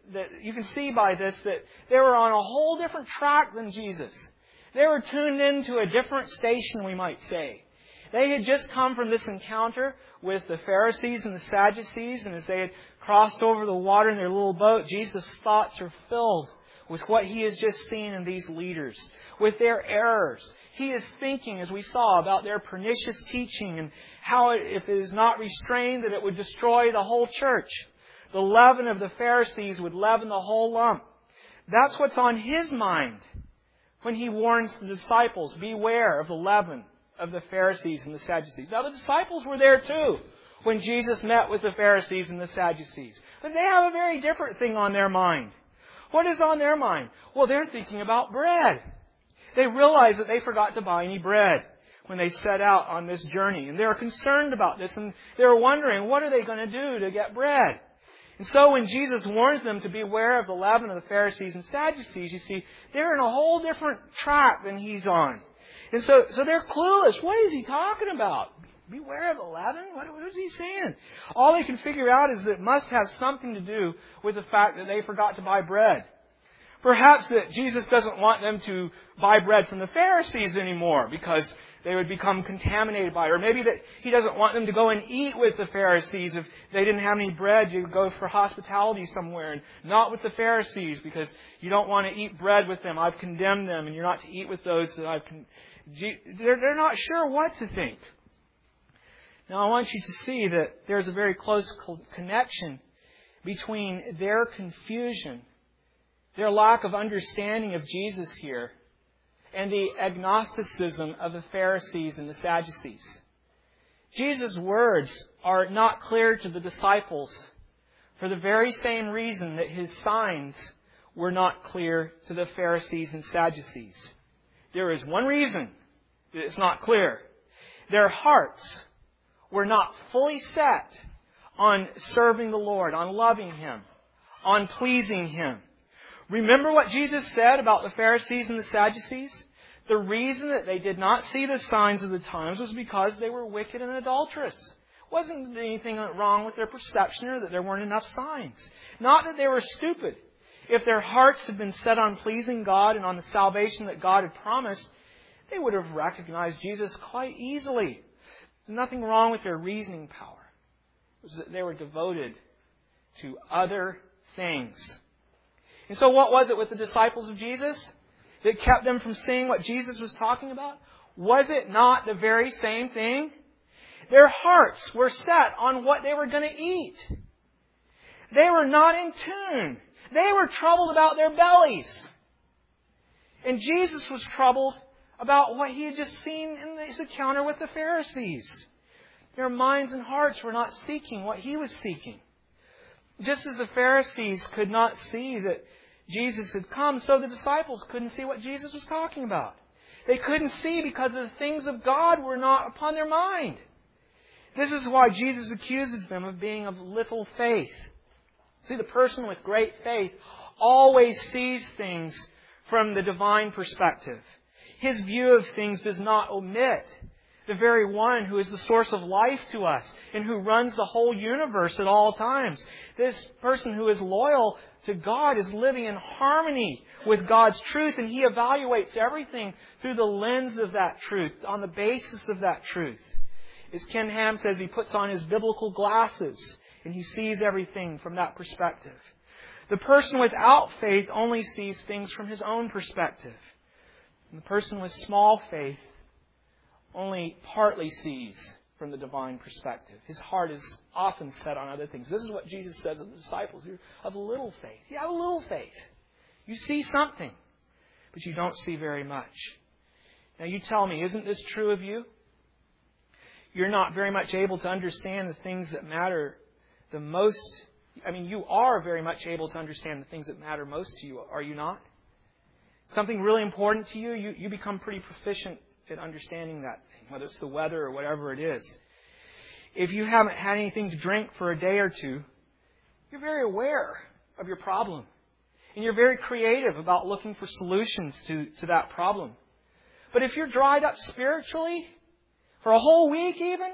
Speaker 1: by this that they were on a whole different track than Jesus. They were tuned into a different station, we might say. They had just come from this encounter with the Pharisees and the Sadducees, and as they had crossed over the water in their little boat, Jesus' thoughts are filled with what He has just seen in these leaders, with their errors. He is thinking, as we saw, about their pernicious teaching and how, if it is not restrained, that it would destroy the whole church. The leaven of the Pharisees would leaven the whole lump. That's what's on His mind when He warns the disciples, beware of the leaven of the Pharisees and the Sadducees. Now, the disciples were there too when Jesus met with the Pharisees and the Sadducees. But they have a very different thing on their mind. What is on their mind? Well, they're thinking about bread. They realize that they forgot to buy any bread when they set out on this journey. And they're concerned about this, and they're wondering, what are they going to do to get bread? And so when Jesus warns them to beware of the leaven of the Pharisees and Sadducees, you see, they're in a whole different track than He's on. And so they're clueless. What is He talking about? Beware of the leaven? What is He saying? All they can figure out is that it must have something to do with the fact that they forgot to buy bread. Perhaps that Jesus doesn't want them to buy bread from the Pharisees anymore because they would become contaminated by it. Or maybe that He doesn't want them to go and eat with the Pharisees. If they didn't have any bread, you go for hospitality somewhere, and not with the Pharisees because you don't want to eat bread with them. I've condemned them, and you're not to eat with those that I've condemned. They're not sure what to think. Now, I want you to see that there's a very close connection between their confusion, their lack of understanding of Jesus here, and the agnosticism of the Pharisees and the Sadducees. Jesus' words are not clear to the disciples for the very same reason that His signs were not clear to the Pharisees and Sadducees. There is one reason that it's not clear. Their hearts were not fully set on serving the Lord, on loving Him, on pleasing Him. Remember what Jesus said about the Pharisees and the Sadducees? The reason that they did not see the signs of the times was because they were wicked and adulterous. It wasn't anything wrong with their perception or that there weren't enough signs. Not that they were stupid. If their hearts had been set on pleasing God and on the salvation that God had promised, they would have recognized Jesus quite easily. There's nothing wrong with their reasoning power. It was that they were devoted to other things. And so what was it with the disciples of Jesus that kept them from seeing what Jesus was talking about? Was it not the very same thing? Their hearts were set on what they were going to eat. They were not in tune. They were troubled about their bellies. And Jesus was troubled about what he had just seen in this encounter with the Pharisees. Their minds and hearts were not seeking what he was seeking. Just as the Pharisees could not see that Jesus had come, so the disciples couldn't see what Jesus was talking about. They couldn't see because the things of God were not upon their mind. This is why Jesus accuses them of being of little faith. See, the person with great faith always sees things from the divine perspective. His view of things does not omit the very one who is the source of life to us and who runs the whole universe at all times. This person who is loyal to God is living in harmony with God's truth, and he evaluates everything through the lens of that truth, on the basis of that truth. As Ken Ham says, he puts on his biblical glasses and he sees everything from that perspective. The person without faith only sees things from his own perspective. And the person with small faith only partly sees from the divine perspective. His heart is often set on other things. This is what Jesus says to the disciples. You're of little faith. You have a little faith. You see something, but you don't see very much. Now you tell me, isn't this true of you? You're not very much able to understand the things that matter the most. I mean, you are very much able to understand the things that matter most to you, are you not? Something really important to you, you become pretty proficient at understanding that thing, whether it's the weather or whatever it is. If you haven't had anything to drink for a day or two, you're very aware of your problem. And you're very creative about looking for solutions to that problem. But if you're dried up spiritually, for a whole week even,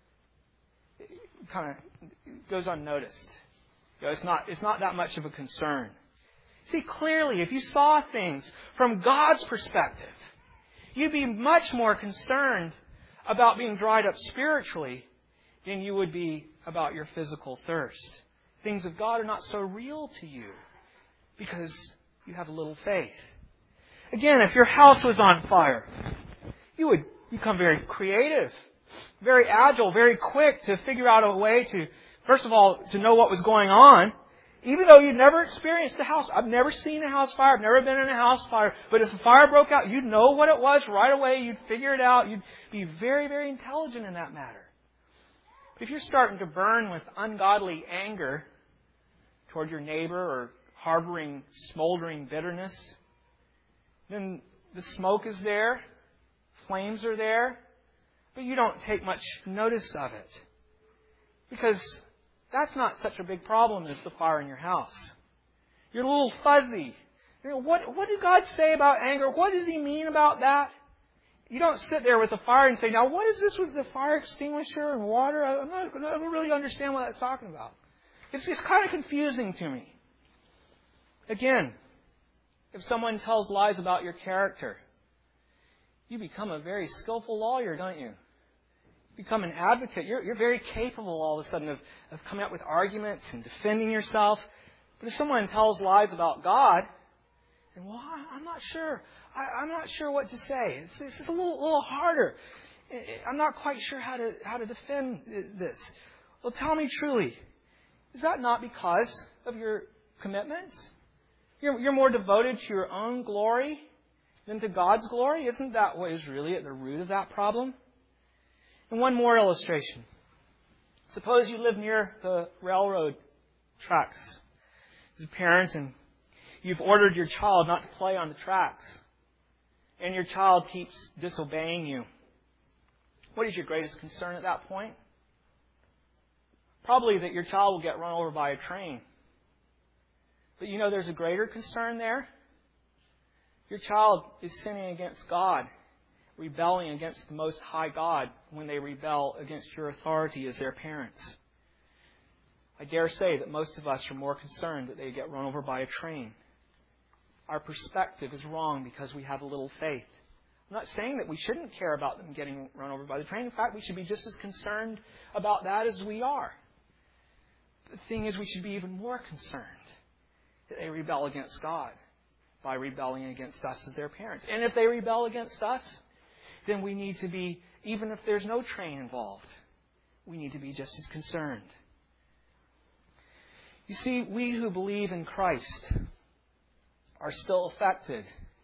Speaker 1: it kind of goes unnoticed. You know, it's not that much of a concern. See, clearly, if you saw things from God's perspective, you'd be much more concerned about being dried up spiritually than you would be about your physical thirst. Things of God are not so real to you because you have little faith. Again, if your house was on fire, you would become very creative, very agile, very quick to figure out a way to, first of all, to know what was going on. Even though you'd never experienced a house. I've never seen a house fire. I've never been in a house fire. But if a fire broke out, you'd know what it was right away. You'd figure it out. You'd be very, very intelligent in that matter. But if you're starting to burn with ungodly anger toward your neighbor or harboring smoldering bitterness, then the smoke is there. Flames are there. But you don't take much notice of it. Because that's not such a big problem as the fire in your house. You're a little fuzzy. You know, what did God say about anger? What does He mean about that? You don't sit there with the fire and say, now what is this with the fire extinguisher and water? I don't really understand what that's talking about. It's kind of confusing to me. Again, if someone tells lies about your character, you become a very skillful lawyer, don't you? Become an advocate. You're very capable all of a sudden of coming up with arguments and defending yourself. But if someone tells lies about God, then well, I'm not sure. I'm not sure what to say. It's a little harder. I'm not quite sure how to defend this. Well, tell me truly, is that not because of your commitments? You're more devoted to your own glory than to God's glory? Isn't that what is really at the root of that problem? And one more illustration. Suppose you live near the railroad tracks as a parent and you've ordered your child not to play on the tracks. And your child keeps disobeying you. What is your greatest concern at that point? Probably that your child will get run over by a train. But you know there's a greater concern there. Your child is sinning against God, rebelling against the Most High God when they rebel against your authority as their parents. I dare say that most of us are more concerned that they get run over by a train. Our perspective is wrong because we have a little faith. I'm not saying that we shouldn't care about them getting run over by the train. In fact, we should be just as concerned about that as we are. the thing is, we should be even more concerned that they rebel against God by rebelling against us as their parents. And if they rebel against us, then we need to be, even if there's no train involved, we need to be just as concerned. You see, we who believe in Christ are still affected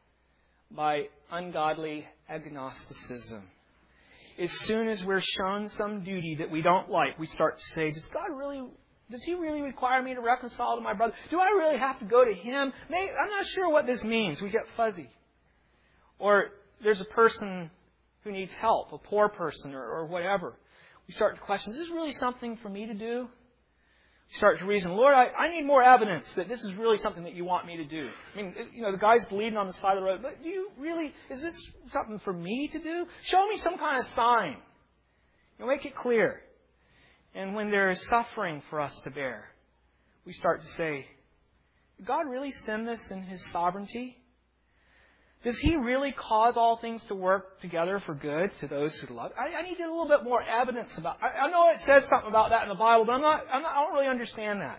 Speaker 1: by ungodly agnosticism. As soon as we're shown some duty that we don't like, we start to say, does He really require me to reconcile to my brother? Do I really have to go to him? I'm not sure what this means. We get fuzzy. Or there's a person who needs help, a poor person or whatever. We start to question, is this really something for me to do? We start to reason, Lord, I need more evidence that this is really something that you want me to do. I mean, the guy's bleeding on the side of the road, but is this something for me to do? Show me some kind of sign. Make it clear. And when there is suffering for us to bear, we start to say, did God really send this in His sovereignty? Does He really cause all things to work together for good to those who love? I need a little bit more evidence about. I know it says something about that in the Bible, but I don't really understand that.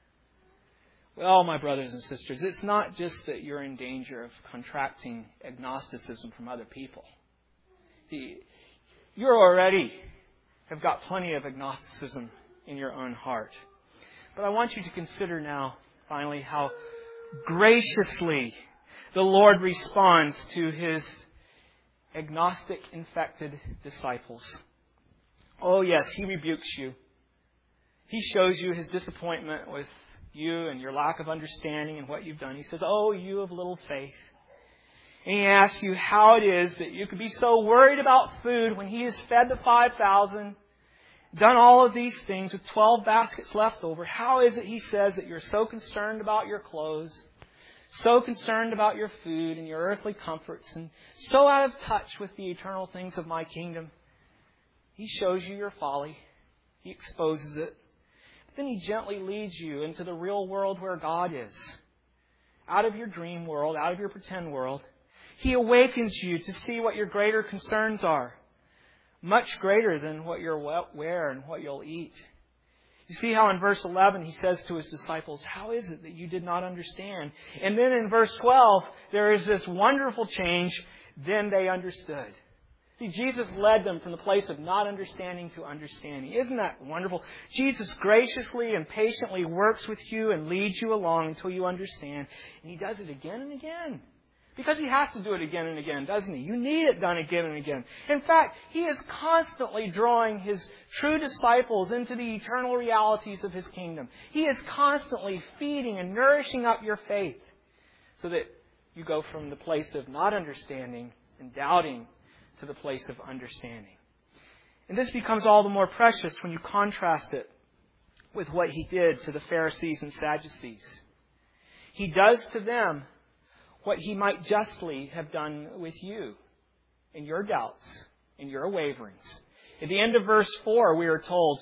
Speaker 1: Well, my brothers and sisters, it's not just that you're in danger of contracting agnosticism from other people. You already have got plenty of agnosticism in your own heart. But I want you to consider now, finally, how graciously the Lord responds to His agnostic-infected disciples. Oh yes, He rebukes you. He shows you His disappointment with you and your lack of understanding and what you've done. He says, oh, you of little faith. And He asks you how it is that you could be so worried about food when He has fed the 5,000, done all of these things with 12 baskets left over. How is it, He says, that you're so concerned about your clothes, so concerned about your food and your earthly comforts, and so out of touch with the eternal things of my kingdom? He shows you your folly. He exposes it. But then He gently leads you into the real world where God is. Out of your dream world, out of your pretend world. He awakens you to see what your greater concerns are. Much greater than what you'll wear and what you'll eat. You see how in verse 11 He says to His disciples, how is it that you did not understand? And then in verse 12, there is this wonderful change. Then they understood. See, Jesus led them from the place of not understanding to understanding. Isn't that wonderful? Jesus graciously and patiently works with you and leads you along until you understand. And He does it again and again. Because He has to do it again and again, doesn't He? You need it done again and again. In fact, He is constantly drawing His true disciples into the eternal realities of His kingdom. He is constantly feeding and nourishing up your faith so that you go from the place of not understanding and doubting to the place of understanding. And this becomes all the more precious when you contrast it with what He did to the Pharisees and Sadducees. He does to them what He might justly have done with you in your doubts, in your waverings. At the end of verse 4, we are told,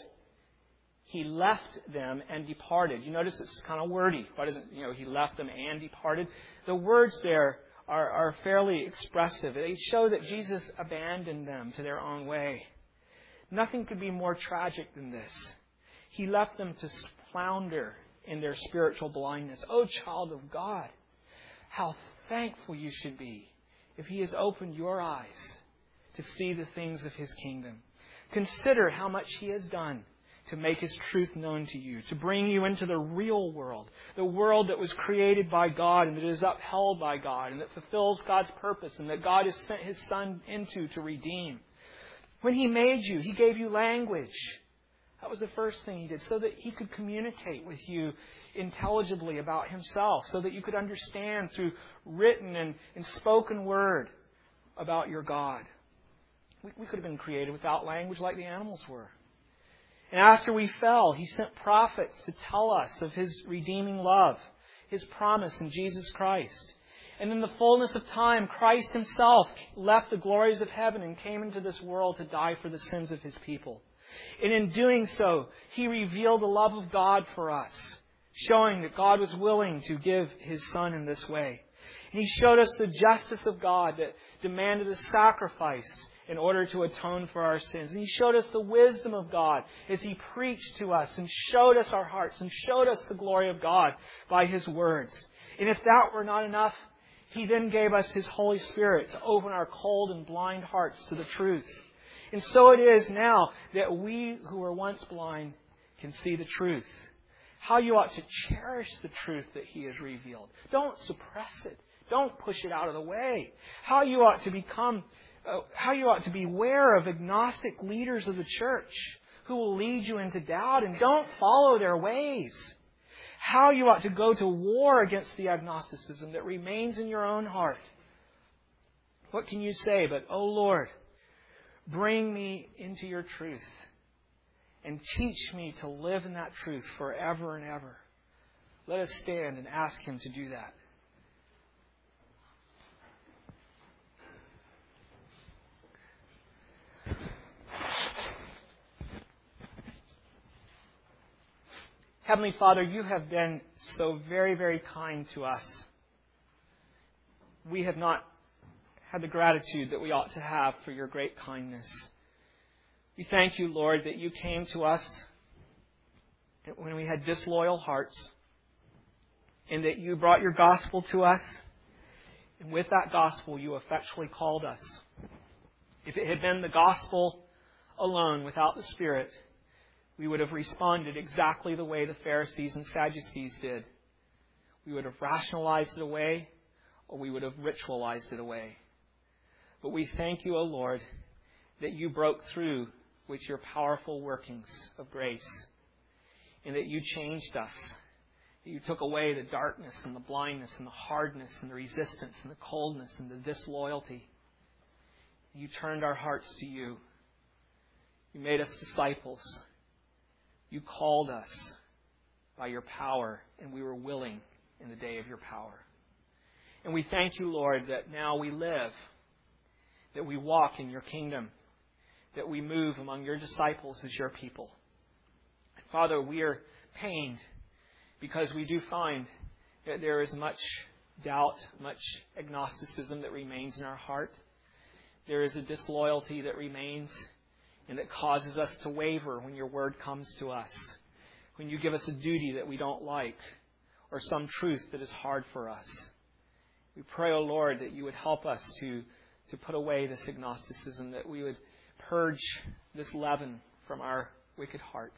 Speaker 1: He left them and departed. You notice it's kind of wordy. Why doesn't, He left them and departed? The words there are fairly expressive. They show that Jesus abandoned them to their own way. Nothing could be more tragic than this. He left them to flounder in their spiritual blindness. Oh, child of God, how thankful you should be if He has opened your eyes to see the things of His kingdom. Consider how much He has done to make His truth known to you, to bring you into the real world, the world that was created by God and that is upheld by God and that fulfills God's purpose and that God has sent His Son into to redeem. When He made you, He gave you language. That was the first thing He did, so that He could communicate with you intelligibly about Himself, so that you could understand through written and spoken word about your God. We could have been created without language like the animals were. And after we fell, He sent prophets to tell us of His redeeming love, His promise in Jesus Christ. And in the fullness of time, Christ Himself left the glories of heaven and came into this world to die for the sins of His people. And in doing so, He revealed the love of God for us, showing that God was willing to give His Son in this way. And He showed us the justice of God that demanded a sacrifice in order to atone for our sins. And He showed us the wisdom of God as He preached to us and showed us our hearts and showed us the glory of God by His words. And if that were not enough, He then gave us His Holy Spirit to open our cold and blind hearts to the truth. And so it is now that we who were once blind can see the truth. How you ought to cherish the truth that He has revealed. Don't suppress it. Don't push it out of the way. How you ought to beware of agnostic leaders of the church who will lead you into doubt, and don't follow their ways. How you ought to go to war against the agnosticism that remains in your own heart. What can you say but, "O Lord, bring me into your truth and teach me to live in that truth forever and ever"? Let us stand and ask Him to do that. Heavenly Father, You have been so very, very kind to us. We have not had the gratitude that we ought to have for Your great kindness. We thank You, Lord, that You came to us when we had disloyal hearts, and that You brought Your gospel to us. And with that gospel, You effectually called us. If it had been the gospel alone without the Spirit, we would have responded exactly the way the Pharisees and Sadducees did. We would have rationalized it away, or we would have ritualized it away. But we thank You, O Lord, that You broke through with Your powerful workings of grace, and that You changed us. That You took away the darkness and the blindness and the hardness and the resistance and the coldness and the disloyalty. You turned our hearts to You. You made us disciples. You called us by Your power, and we were willing in the day of Your power. And we thank You, Lord, that now we live, that we walk in Your kingdom, that we move among Your disciples as Your people. Father, we are pained because we do find that there is much doubt, much agnosticism that remains in our heart. There is a disloyalty that remains, and that causes us to waver when Your word comes to us. When You give us a duty that we don't like, or some truth that is hard for us. We pray, O Lord, that You would help us to put away this agnosticism, that we would purge this leaven from our wicked hearts.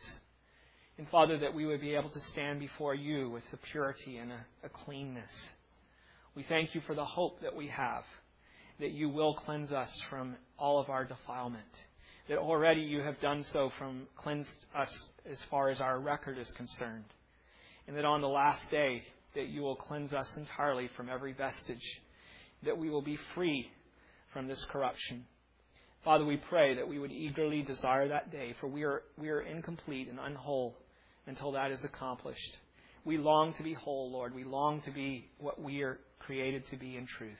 Speaker 1: And Father, that we would be able to stand before You with a purity and a cleanness. We thank You for the hope that we have, that You will cleanse us from all of our defilement. That already You have done so, cleansed us as far as our record is concerned. And that on the last day, that You will cleanse us entirely from every vestige. That we will be free from this corruption. Father, we pray that we would eagerly desire that day, for we are incomplete and unwhole until that is accomplished. We long to be whole, Lord. We long to be what we are created to be in truth.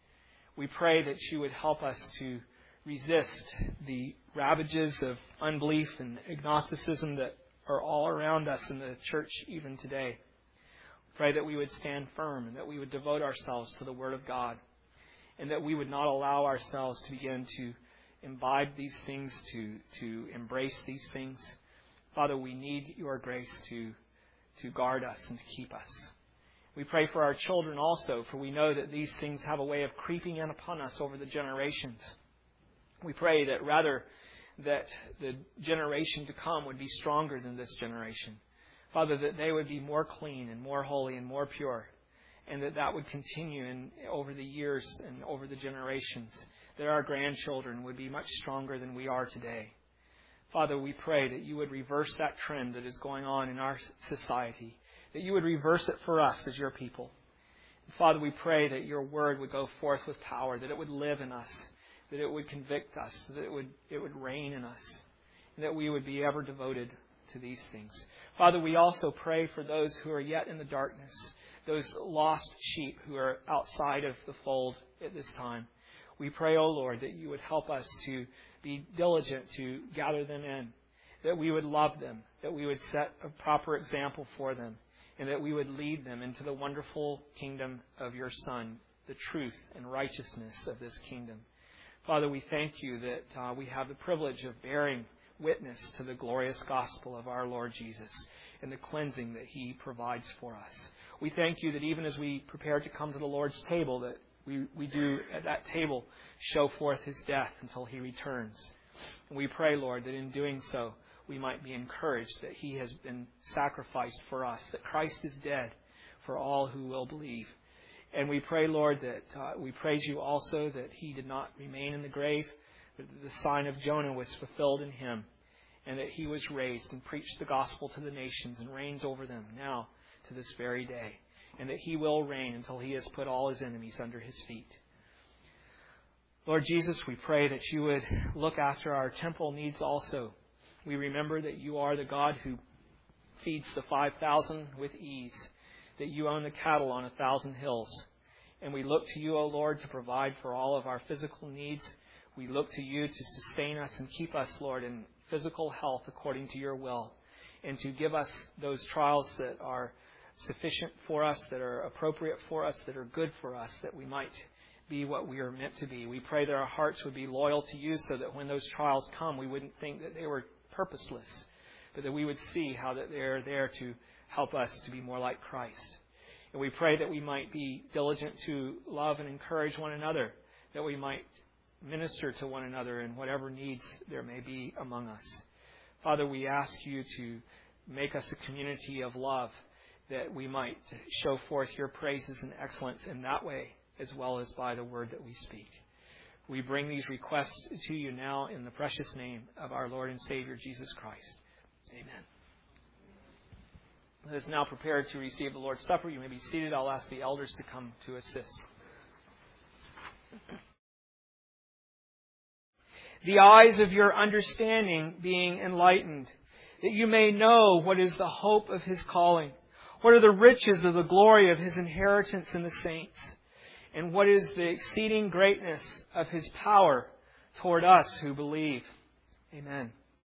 Speaker 1: We pray that You would help us to resist the ravages of unbelief and agnosticism that are all around us in the church even today. Pray that we would stand firm and that we would devote ourselves to the Word of God, and that we would not allow ourselves to begin to imbibe these things, to embrace these things. Father, we need Your grace to guard us and to keep us. We pray for our children also, for we know that these things have a way of creeping in upon us over the generations. We pray that rather that the generation to come would be stronger than this generation. Father, that they would be more clean and more holy and more pure, and that would continue over the years and over the generations, that our grandchildren would be much stronger than we are today. Father, we pray that You would reverse that trend that is going on in our society, that You would reverse it for us as Your people. And Father, we pray that Your word would go forth with power, that it would live in us, that it would convict us, that it would reign in us, and that we would be ever devoted to these things. Father, we also pray for those who are yet in the darkness, those lost sheep who are outside of the fold at this time. We pray, O Lord, that You would help us to be diligent to gather them in, that we would love them, that we would set a proper example for them, and that we would lead them into the wonderful kingdom of Your Son, the truth and righteousness of this kingdom. Father, we thank you that we have the privilege of bearing witness to the glorious gospel of our Lord Jesus and the cleansing that He provides for us. We thank you that even as we prepare to come to the Lord's table, that we do at that table show forth His death until He returns. And we pray, Lord, that in doing so, we might be encouraged that He has been sacrificed for us, that Christ is dead for all who will believe. And we pray, Lord, that we praise you also that He did not remain in the grave, but that the sign of Jonah was fulfilled in Him, and that He was raised and preached the gospel to the nations and reigns over them now to this very day, and that He will reign until He has put all His enemies under His feet. Lord Jesus, we pray that you would look after our temporal needs also. We remember that you are the God who feeds the 5,000 with ease, that you own the cattle on 1,000 hills. And we look to you, O Lord, to provide for all of our physical needs. We look to you to sustain us and keep us, Lord, in physical health according to your will, and to give us those trials that are sufficient for us, that are appropriate for us, that are good for us, that we might be what we are meant to be. We pray that our hearts would be loyal to you so that when those trials come, we wouldn't think that they were purposeless, but that we would see how that they're there to help us to be more like Christ. And we pray that we might be diligent to love and encourage one another, that we might minister to one another in whatever needs there may be among us. Father, we ask you to make us a community of love, that we might show forth your praises and excellence in that way, as well as by the word that we speak. We bring these requests to you now in the precious name of our Lord and Savior, Jesus Christ. Amen. Let us now prepare to receive the Lord's Supper. You may be seated. I'll ask the elders to come to assist. The eyes of your understanding being enlightened, that you may know what is the hope of His calling, what are the riches of the glory of His inheritance in the saints, and what is the exceeding greatness of His power toward us who believe. Amen.